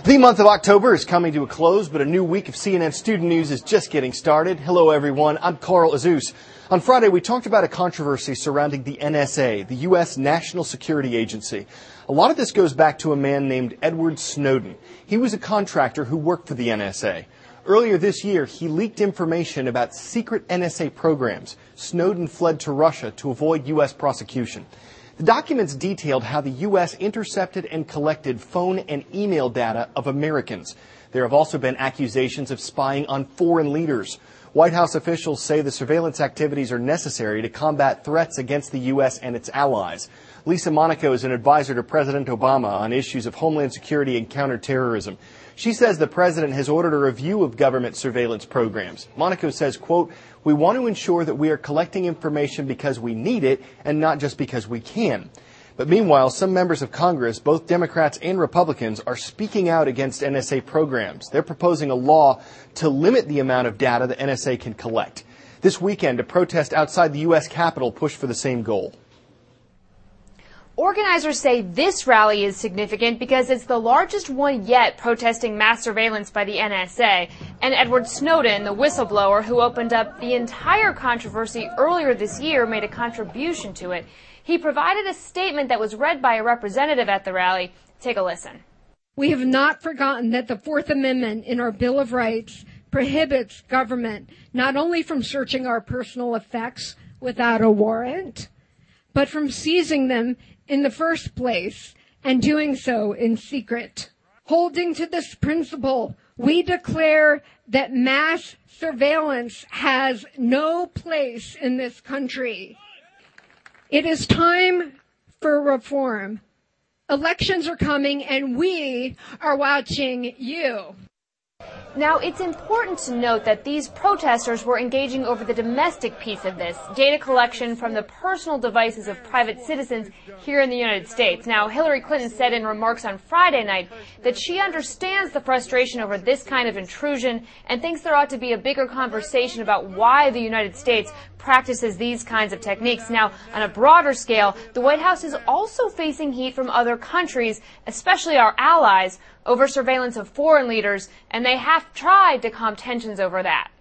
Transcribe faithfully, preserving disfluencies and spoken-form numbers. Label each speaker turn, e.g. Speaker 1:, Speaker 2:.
Speaker 1: The month of October is coming to a close, but a new week of C N N Student News is just getting started. Hello, everyone. I'm Carl Azuz. On Friday, we talked about a controversy surrounding the N S A, the U S National Security Agency. A lot of this goes back to a man named Edward Snowden. He was a contractor who worked for the N S A. Earlier this year, he leaked information about secret N S A programs. Snowden fled to Russia to avoid U S prosecution. The documents detailed how the U S intercepted and collected phone and email data of Americans. There have also been accusations of spying on foreign leaders. White House officials say the surveillance activities are necessary to combat threats against the U S and its allies. Lisa Monaco is an advisor to President Obama on issues of homeland security and counterterrorism. She says the president has ordered a review of government surveillance programs. Monaco says, quote, "We want to ensure that we are collecting information because we need it and not just because we can." But meanwhile, some members of Congress, both Democrats and Republicans, are speaking out against N S A programs. They're proposing a law to limit the amount of data the N S A can collect. This weekend, a protest outside the U S Capitol pushed for the same goal.
Speaker 2: Organizers say this rally is significant because it's the largest one yet protesting mass surveillance by the N S A. And Edward Snowden, the whistleblower who opened up the entire controversy earlier this year, made a contribution to it. He provided a statement that was read by a representative at the rally. Take a listen.
Speaker 3: We have not forgotten that the Fourth Amendment in our Bill of Rights prohibits government not only from searching our personal effects without a warrant, but from seizing them in the first place and doing so in secret. Holding to this principle, we declare that mass surveillance has no place in this country. It is time for reform. Elections are coming and we are watching you.
Speaker 2: Now, it's important to note that these protesters were engaging over the domestic piece of this, data collection from the personal devices of private citizens here in the United States. Now, Hillary Clinton said in remarks on Friday night that she understands the frustration over this kind of intrusion and thinks there ought to be a bigger conversation about why the United States practices these kinds of techniques. Now, on a broader scale, the White House is also facing heat from other countries, especially our allies, over surveillance of foreign leaders, and they have tried to calm tensions over that.